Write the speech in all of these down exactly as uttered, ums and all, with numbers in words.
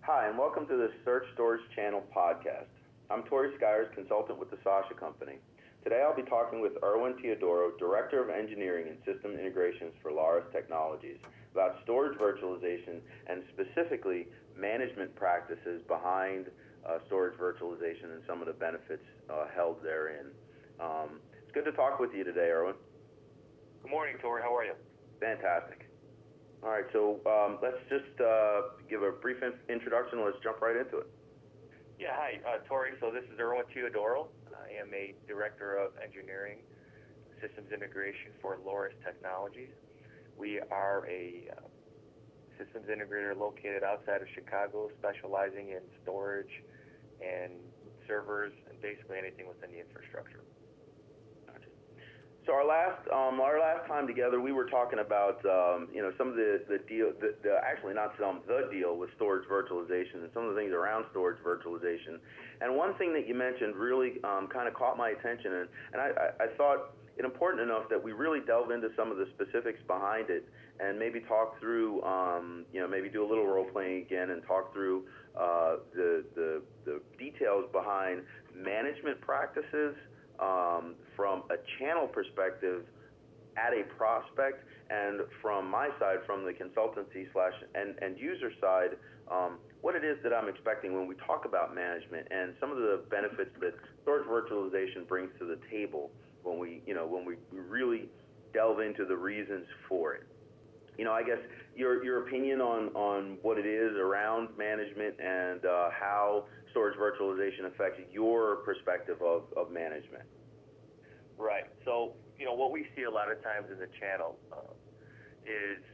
Hi, and welcome to the Search Storage Channel podcast. I'm Tori Skyers, consultant with the Sasha Company. Today I'll be talking with Erwin Teodoro, Director of Engineering and System Integrations for Laurus Technologies, about storage virtualization and specifically management practices behind uh, storage virtualization and some of the benefits uh, held therein. Um, it's good to talk with you today, Erwin. Good morning, Tori. How are you? Fantastic. All right, so um, let's just uh, give a brief in- introduction. Let's jump right into it. Yeah, hi, uh, Tori. So this is Erwin Teodoro. I am a Director of Engineering Systems Integration for Laurus Technologies. We are a uh, systems integrator located outside of Chicago, specializing in storage and servers and basically anything within the infrastructure. So our last um, our last time together, we were talking about um, you know some of the the deal, the, the actually not some the deal with storage virtualization and some of the things around storage virtualization. And one thing that you mentioned really um, kind of caught my attention, and, and I, I, I thought it important enough that we really delve into some of the specifics behind it and maybe talk through um, you know maybe do a little role playing again and talk through uh, the the the details behind management practices. Um, from a channel perspective at a prospect, and from my side, from the consultancy slash end, end user side, um, what it is that I'm expecting when we talk about management and some of the benefits that storage virtualization brings to the table when we, you know, when we really delve into the reasons for it. You know, I guess your your opinion on, on what it is around management and uh, how storage virtualization affects your perspective of, of management. Right. So, you know, what we see a lot of times in the channel uh, is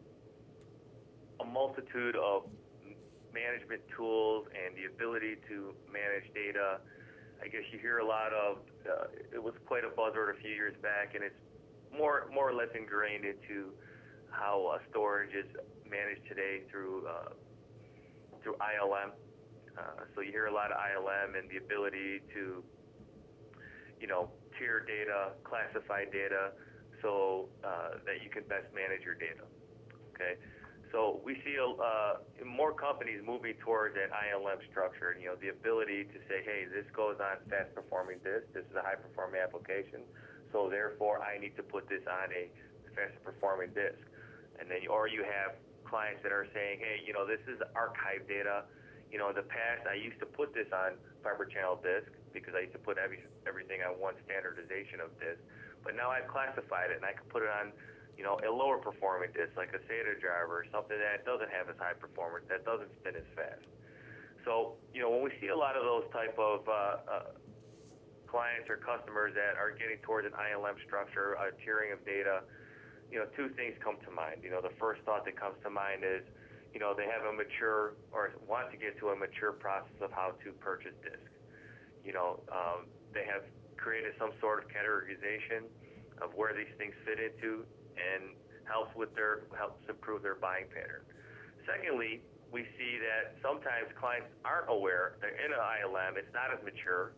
a multitude of management tools and the ability to manage data. I guess you hear a lot of, uh, it was quite a buzzword a few years back, and it's more more or less ingrained into how uh, storage is managed today through uh, through I L M. Uh, so you hear a lot of I L M and the ability to, you know, tier data, classify data, so uh, that you can best manage your data. Okay, so we see uh, more companies moving towards an I L M structure, and you know, the ability to say, hey, this goes on fast-performing disk. This is a high-performing application, so therefore I need to put this on a faster-performing disk. And then, or you have clients that are saying, hey, you know, this is archive data. You know, in the past, I used to put this on fiber channel disk because I used to put every, everything on one standardization of disk. But now I've classified it, and I can put it on, you know, a lower performing disk, like a SATA driver, or something that doesn't have as high performance, that doesn't spin as fast. So, you know, when we see a lot of those type of uh, uh, clients or customers that are getting towards an I L M structure, a tiering of data, you know, two things come to mind. You know, the first thought that comes to mind is, you know, they have a mature or want to get to a mature process of how to purchase disk. You know, um, they have created some sort of categorization of where these things fit into and helps with their helps improve their buying pattern. Secondly, we see that sometimes clients aren't aware they're in an I L M, it's not as mature,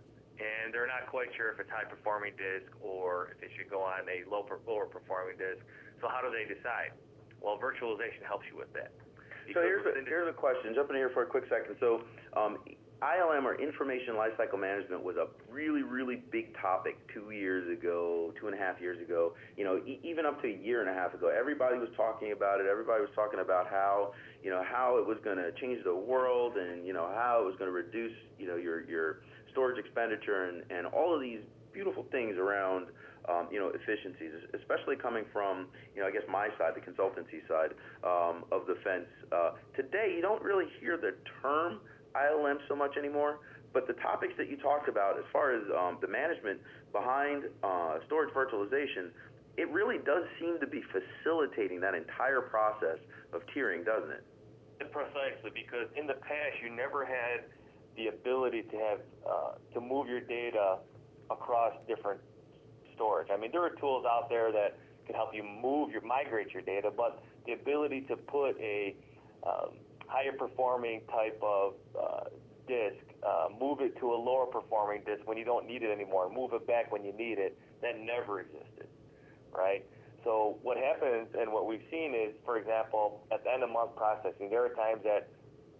and they're not quite sure if it's high-performing disk or if they should go on a low, lower performing disk. So how do they decide? Well, virtualization helps you with that. So here's a, here's a question. Jump in here for a quick second. So um, I L M, or Information Lifecycle Management, was a really, really big topic two years ago, two and a half years ago. You know, e- even up to a year and a half ago, everybody was talking about it. Everybody was talking about how, you know, how it was going to change the world, and you know how it was going to reduce, you know, your your storage expenditure, and, and all of these beautiful things around, um, you know, efficiencies, especially coming from, you know, I guess my side, the consultancy side um, of the fence. Uh, today, you don't really hear the term I L M so much anymore, but the topics that you talked about as far as um, the management behind uh, storage virtualization, it really does seem to be facilitating that entire process of tiering, doesn't it? Precisely, because in the past you never had the ability to have uh, to move your data across different storage. I mean, there are tools out there that can help you move your migrate your data, but the ability to put a um, higher performing type of uh, disk, uh, move it to a lower performing disk when you don't need it anymore, move it back when you need it, that never existed, right? So what happens and what we've seen is, for example, at the end of month processing, there are times that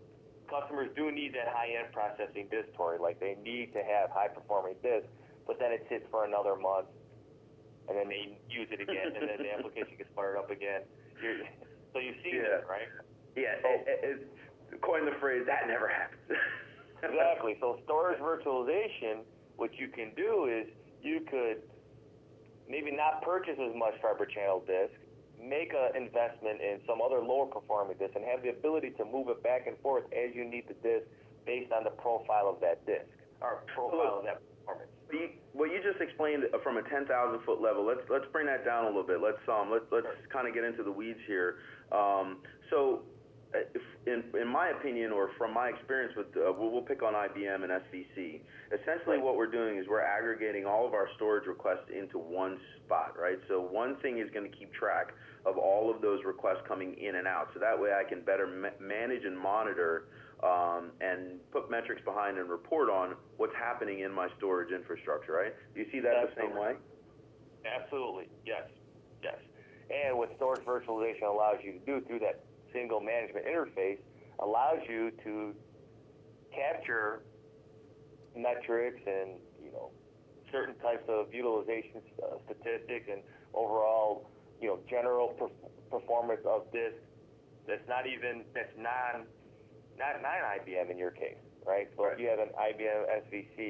customers do need that high-end processing disk, Tori. Like, they need to have high-performing disk, but then it sits for another month, and then they use it again, and then the application gets fired up again. You're, so you see Yeah. that, right? Yeah, So, it, it, it, coin the phrase, that never happens. exactly. So storage virtualization, what you can do is you could maybe not purchase as much fiber channel disk, make an investment in some other lower performing disk, and have the ability to move it back and forth as you need the disk based on the profile of that disk, or profile of that performance. You, what you just explained from a ten thousand foot level, let's let's bring that down a little bit. Let's um let's let's kind of get into the weeds here. Um, so, if, in in my opinion, or from my experience with, uh, we'll, we'll pick on I B M and S V C. Essentially, Right. what we're doing is we're aggregating all of our storage requests into one spot, right? So one thing is going to keep track of all of those requests coming in and out. So that way, I can better ma manage and monitor. Um, and put metrics behind and report on what's happening in my storage infrastructure, right? Do you see that the same way? Absolutely, yes, yes. And what storage virtualization allows you to do through that single management interface allows you to capture metrics and, you know, certain types of utilization uh, statistics and overall, you know, general per performance of this that's not even, that's non Not, not an I B M in your case, right? So right. if you have an I B M S V C,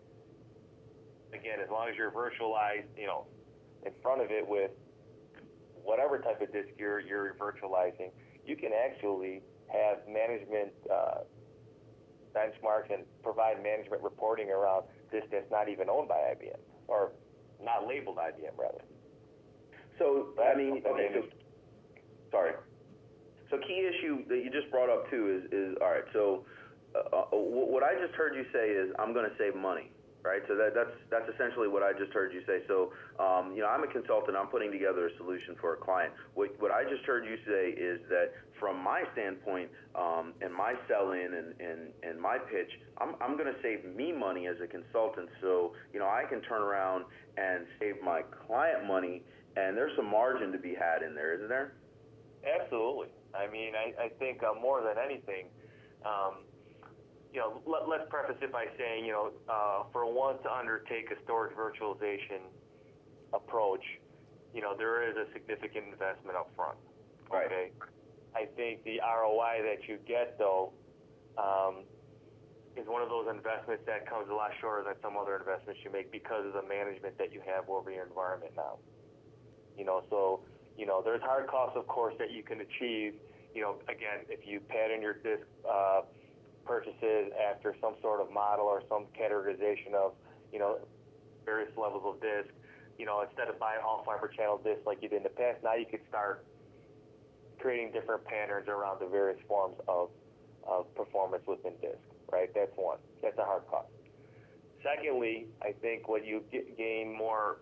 again, as long as you're virtualized, you know, in front of it with whatever type of disk you're, you're virtualizing, you can actually have management uh, benchmarks and provide management reporting around disk that's not even owned by I B M, or not labeled I B M, rather. So, I mean, okay, so, sorry. So key issue that you just brought up too is, is all right, so uh, what I just heard you say is I'm going to save money, right? So that, that's, that's essentially what I just heard you say. So, um, you know, I'm a consultant, I'm putting together a solution for a client. What, what I just heard you say is that from my standpoint, um, and my sell-in and, and, and my pitch, I'm, I'm going to save me money as a consultant. So, you know, I can turn around and save my client money, and there's some margin to be had in there, isn't there? Absolutely. I mean, I, I think uh, more than anything, um, you know, let, let's preface it by saying, you know, uh, for one to undertake a storage virtualization approach, you know, there is a significant investment up front. Right. Okay. I think the R O I that you get, though, um, is one of those investments that comes a lot shorter than some other investments you make because of the management that you have over your environment now. You know, so, you know, there's hard costs, of course, that you can achieve. You know, again, if you pattern your disk uh, purchases after some sort of model or some categorization of, you know, various levels of disk, you know, instead of buying all fiber channel disks like you did in the past, now you could start creating different patterns around the various forms of, of performance within disk, right? That's one. That's a hard cost. Secondly, I think what you get, gain more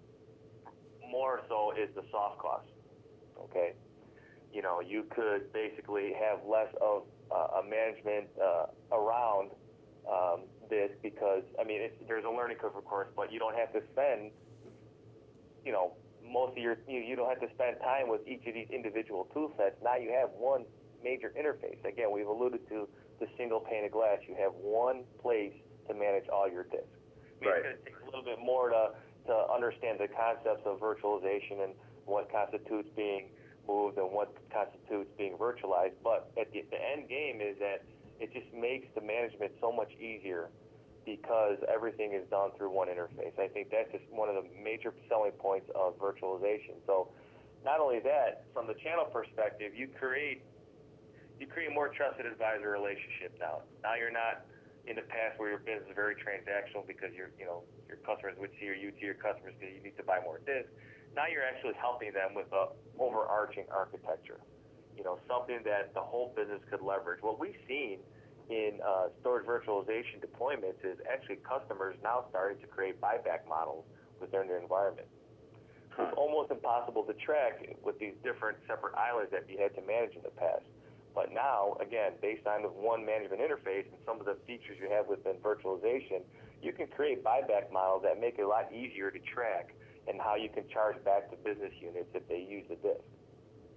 more so is the soft cost, okay? You know, you could basically have less of uh, a management uh, around um, this because, I mean, it's, there's a learning curve, of course, but you don't have to spend, you know, most of your, you, you don't have to spend time with each of these individual tool sets. Now you have one major interface. Again, we've alluded to the single pane of glass. You have one place to manage all your disks. I mean, Right. It's going to take a little bit more to to understand the concepts of virtualization and what constitutes being moved and what constitutes being virtualized. But at the, the end game is that it just makes the management so much easier because everything is done through one interface. I think that's just one of the major selling points of virtualization. So not only that, from the channel perspective, you create you create a more trusted advisor relationship now. Now you're not in the past where your business is very transactional because your, you know, your customers would see or you to your customers because you need to buy more disks. Now you're actually helping them with a overarching architecture, you know, something that the whole business could leverage. What we've seen in uh, storage virtualization deployments is actually customers now starting to create buyback models within their environment. Huh. It's almost impossible to track with these different separate islands that you had to manage in the past. But now, again, based on the one management interface and some of the features you have within virtualization, you can create buyback models that make it a lot easier to track and how you can charge back to business units if they use the disk.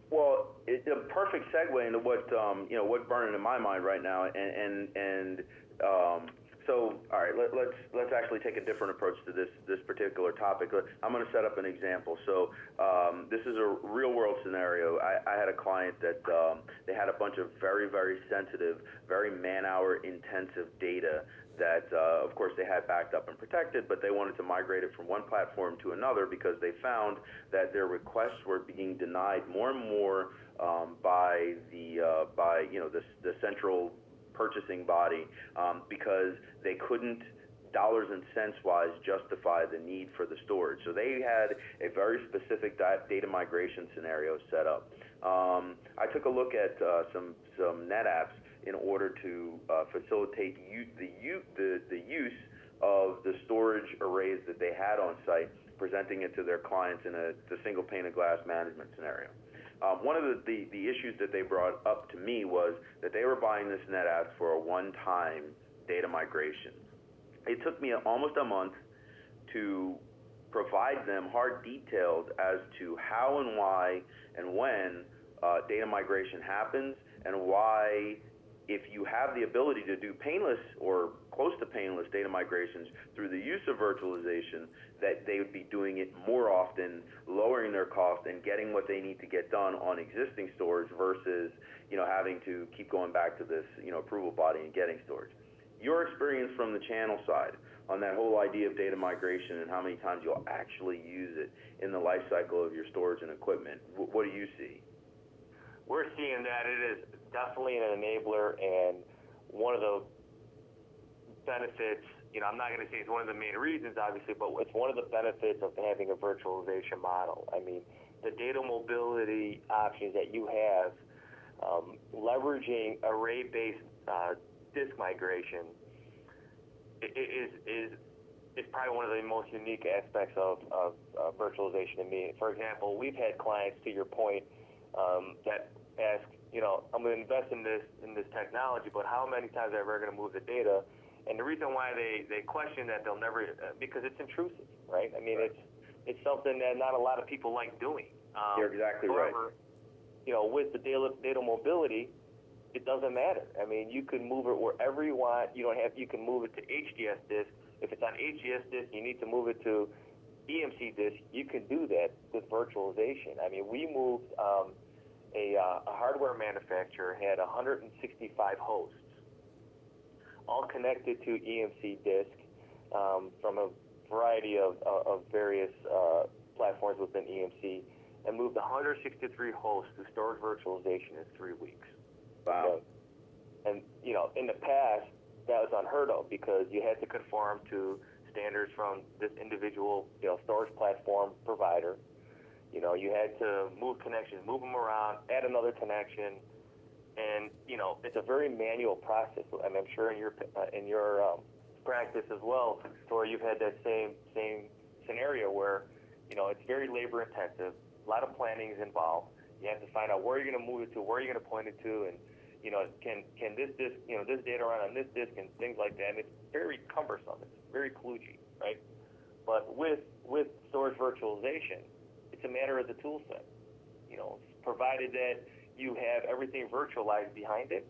Well, it's a perfect segue into what um, you know what's burning in my mind right now, and and and um, so all right, let, let's let's actually take a different approach to this this particular topic. I'm going to set up an example. So um, this is a real world scenario. I, I had a client that um, they had a bunch of very very sensitive, very man hour intensive data that, uh, of course, they had backed up and protected, but they wanted to migrate it from one platform to another because they found that their requests were being denied more and more um, by the uh, by you know the, the central purchasing body um, because they couldn't dollars and cents wise justify the need for the storage. So they had a very specific data migration scenario set up. Um, I took a look at uh, some some NetApps in order to uh, facilitate u- the, u- the, the use of the storage arrays that they had on site, presenting it to their clients in a, a single pane of glass management scenario. Um, one of the, the, the issues that they brought up to me was that they were buying this NetApps for a one-time data migration. It took me almost a month to provide them hard details as to how and why and when uh, data migration happens, and why, if you have the ability to do painless or close to painless data migrations through the use of virtualization, that they would be doing it more often, lowering their cost and getting what they need to get done on existing storage versus, you know, having to keep going back to this, you know, approval body and getting storage. Your experience from the channel side on that whole idea of data migration and how many times you'll actually use it in the life cycle of your storage and equipment, what do you see? We're seeing that it is definitely an enabler, and one of the benefits, you know, I'm not going to say it's one of the main reasons, obviously, but it's one of the benefits of having a virtualization model. I mean, the data mobility options that you have, um, leveraging array-based uh, disk migration is, is, is probably one of the most unique aspects of, of uh, virtualization to me. For example, we've had clients, to your point, um, that ask, you know, I'm going to invest in this in this technology, but how many times are we going to move the data? And the reason why they, they question that, they'll never, uh, because it's intrusive, right? I mean, right. it's it's something that not a lot of people like doing. Um, You're exactly however, right. You know, with the data, data mobility, it doesn't matter. I mean, you can move it wherever you want. You don't have. You can move it to H D S disk. If it's on H D S disk, you need to move it to E M C disk. You can do that with virtualization. I mean, we moved. Um, A, uh, a hardware manufacturer had one hundred sixty-five hosts, all connected to E M C disk um, from a variety of, uh, of various uh, platforms within E M C, and moved one hundred sixty-three hosts to storage virtualization in three weeks. Wow. Okay? And, you know, in the past, that was unheard of because you had to conform to standards from this individual, you know, storage platform provider. You know, you had to move connections, move them around, add another connection, and you know, it's a very manual process. And I'm sure in your uh, in your um, practice as well, Tori, you've had that same same scenario where, you know, it's very labor intensive. A lot of planning is involved. You have to find out where you're going to move it to, where you're going to point it to, and you know, can can this disk, you know, this data run on this disk and things like that. And it's very cumbersome. It's very kludgy, right? But with with storage virtualization, it's a matter of the tool set. You know, provided that you have everything virtualized behind it,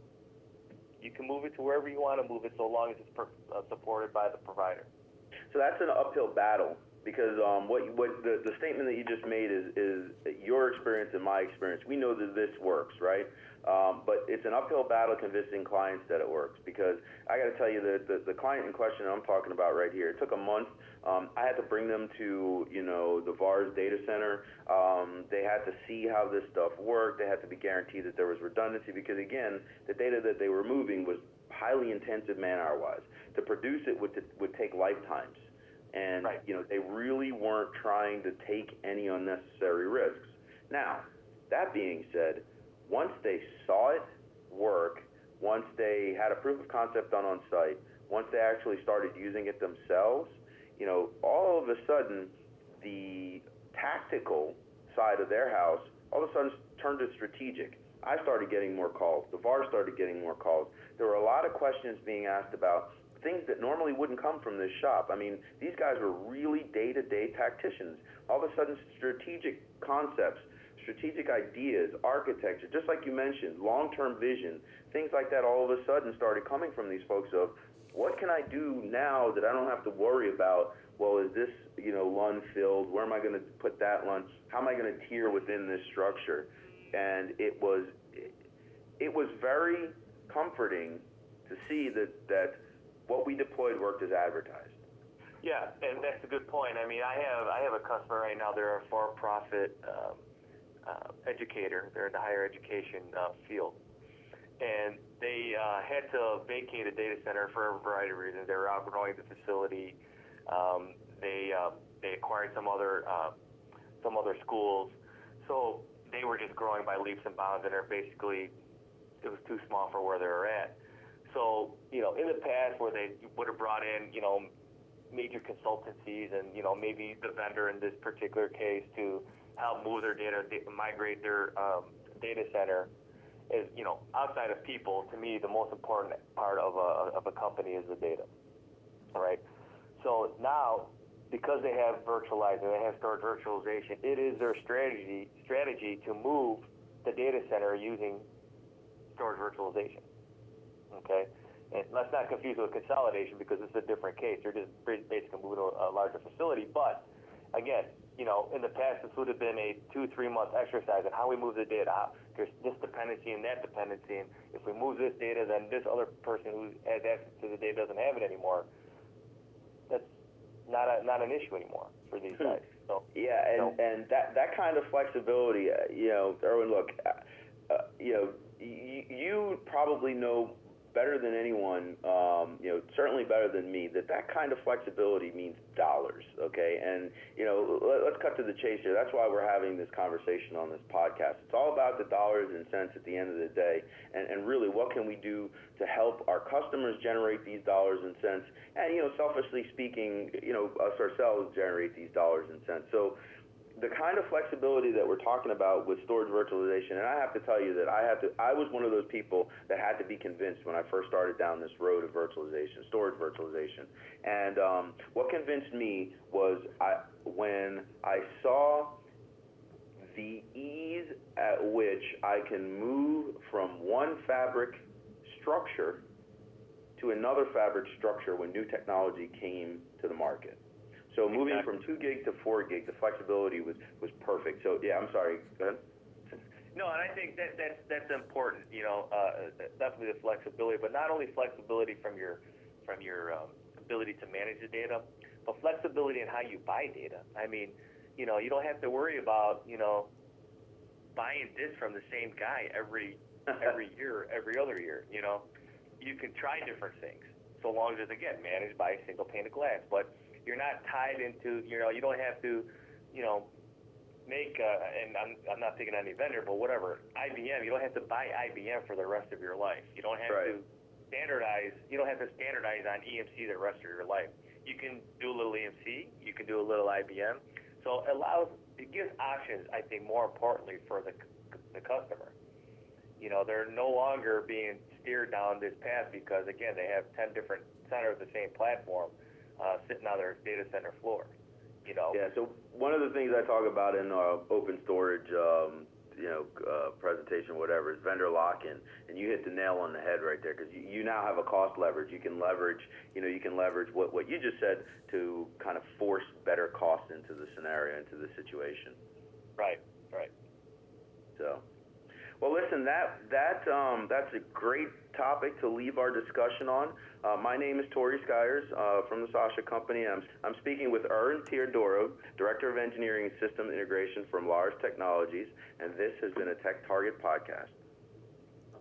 you can move it to wherever you want to move it, so long as it's per, uh, supported by the provider. So that's an uphill battle, because um, what what the, the statement that you just made is is your experience and my experience. We know that this works, right? Um, but it's an uphill battle convincing clients that it works, because I got to tell you that the, the client in question I'm talking about right here, it took a month. Um, I had to bring them to, you know, the V A R's data center. Um, they had to see how this stuff worked. They had to be guaranteed that there was redundancy, because again, the data that they were moving was highly intensive man-hour wise. To produce it would, would take lifetimes. And, right. you know, they really weren't trying to take any unnecessary risks. Now, that being said, once they saw it work, once they had a proof of concept done on site, once they actually started using it themselves, you know, all of a sudden, the tactical side of their house all of a sudden turned to strategic. I started getting more calls. The V A R started getting more calls. There were a lot of questions being asked about things that normally wouldn't come from this shop. I mean, these guys were really day-to-day tacticians. All of a sudden, strategic concepts, strategic ideas, architecture, just like you mentioned, long-term vision, things like that all of a sudden started coming from these folks of, what can I do now that I don't have to worry about, well, is this, you know, L U N filled? Where am I going to put that L U N? How am I going to tier within this structure? And it was, it was very comforting to see that, that what we deployed worked as advertised. Yeah, and that's a good point. I mean, I have I have a customer right now. They're a for-profit um, uh, educator. They're in the higher education uh, field, and they uh, had to vacate a data center for a variety of reasons. They were outgrowing the facility. Um, they uh, they acquired some other uh, some other schools, so they were just growing by leaps and bounds, and they're basically it was too small for where they were at. So you know, in the past, where they would have brought in you know major consultancies and you know maybe the vendor in this particular case to help move their data, migrate their um, data center. Is, you know, outside of people, to me, the most important part of a, of a company is the data, all right? So now, because they have virtualized and they have storage virtualization, it is their strategy strategy to move the data center using storage virtualization, okay? And let's not confuse it with consolidation because it's a different case. They're just basically moving to a larger facility. But, again, you know, in the past, this would have been a two, three-month exercise on how we move the data. How, there's this dependency and that dependency, and if we move this data, then this other person who has access to the data doesn't have it anymore. That's not a, not an issue anymore for these guys. So yeah, and, you know. and that, that kind of flexibility, uh, you know, Erwin, look, uh, uh, you know, you, you probably know better than anyone, um, you know, certainly better than me, that that kind of flexibility means dollars, okay? And, you know, let, let's cut to the chase here. That's why we're having this conversation on this podcast. It's all about the dollars and cents at the end of the day, and, and really what can we do to help our customers generate these dollars and cents, and, you know, selfishly speaking, you know, us ourselves generate these dollars and cents. So the kind of flexibility that we're talking about with storage virtualization, and I have to tell you that I had to, I was one of those people that had to be convinced when I first started down this road of virtualization, storage virtualization. And um, what convinced me was I, when I saw the ease at which I can move from one fabric structure to another fabric structure when new technology came to the market. So moving Exactly. from two gig to four gig, the flexibility was, was perfect. So yeah, I'm sorry. Go ahead. No, and I think that that's that's important. You know, uh, definitely the flexibility, but not only flexibility from your from your um, ability to manage the data, but flexibility in how you buy data. I mean, you know, you don't have to worry about you know buying this from the same guy every every year, every other year. You know, you can try different things so long as it's again managed by a single pane of glass, but you're not tied into, you know, you don't have to, you know, make, uh, and I'm, I'm not picking on any vendor, but whatever, I B M, you don't have to buy I B M for the rest of your life. You don't have Right. to standardize, you don't have to standardize on E M C the rest of your life. You can do a little E M C, you can do a little I B M. So it allows, it gives options, I think, more importantly for the, the customer. You know, they're no longer being steered down this path because, again, they have ten different centers of the same platform. Uh, sitting on their data center floor, you know. Yeah. So one of the things I talk about in uh, open storage, um, you know, uh, presentation, whatever, is vendor lock-in, and you hit the nail on the head right there because you, you now have a cost leverage. You can leverage, you know, you can leverage what what you just said to kind of force better costs into the scenario, into the situation. Right. Right. So. Well, listen, that that um, that's a great topic to leave our discussion on. Uh, my name is Tori Skyers uh, from the Sasha Company. I'm I'm speaking with Erwin Teodoro, Director of Engineering and System Integration from Lars Technologies, and this has been a Tech Target podcast.